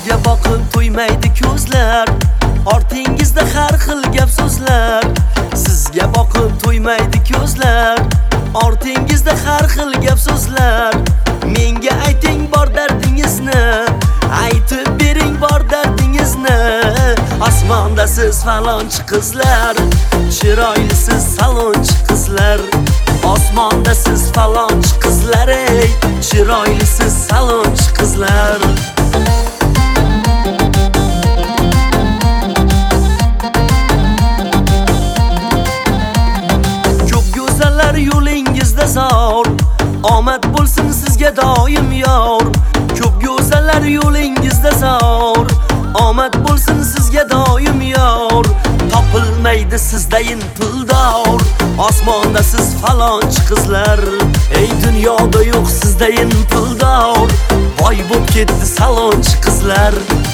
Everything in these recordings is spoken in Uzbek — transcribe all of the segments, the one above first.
Sizga boqib to'ymaydi ko'zlar, ortingizda har xil gap so'zlar. Sizga boqib to'ymaydi ko'zlar, ortingizda har xil gap so'zlar. Menga ayting bor dardingizni, aytib bering bor dardingizni. Osmonda siz falonchi qizlar, chiroylisiz salonchi qizlar. Osmonda siz falonchi qizlar, ey chiroylisiz salonchi qizlar. Ko'p go'zallar yo'lingizda zor, omad bo'lsin sizga doim yor. Ko'p go'zallar yo'lingizda zor, omad bo'lsin sizga doim yor. Topilmaydi sizdayin puldor, osmonda siz falonchi qizlar. Ey dunyoda yo'q sizdayin puldor, boy bo'p ketdi salonchi qizlar.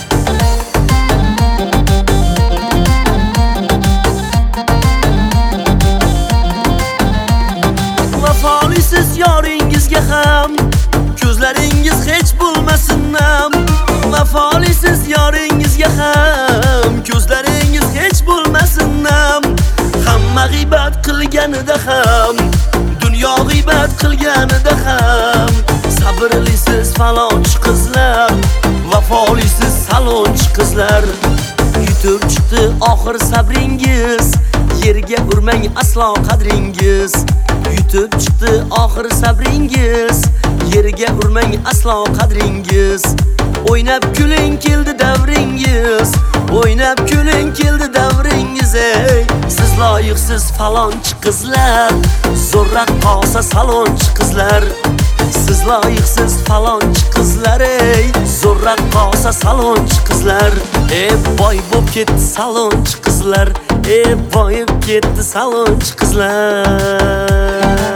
Vafolisiz yoringizga ham ko'zlaringiz hech bo'lmasin nam. Vafolisiz yoringizga ham ko'zlaringiz hech bo'lmasin nam. Hamma g'iybat qilganida ham, dunyo g'iybat qilganida ham, sabrlisiz falonchi qizlar, vafolisiz salonchi qizlar. Yutib chiqdi oxir sabringiz, yerga urmang aslo qadringiz. Yutib chiqdi oxir sabringiz, yerga urmang aslo qadringiz. O'ynab kuling keldi davringiz, o'ynab kuling keldi davringiz, ey siz loyiqsiz falonchi qizlar, zo'rra qosa salonchi qizlar. Siz loyiqsiz falonchi qizlar, ey zo'rra qosa salonchi qizlar. Ey boy bo'p ketdi salonchi qizlar, ey boyib ketdi salonchi qizlar.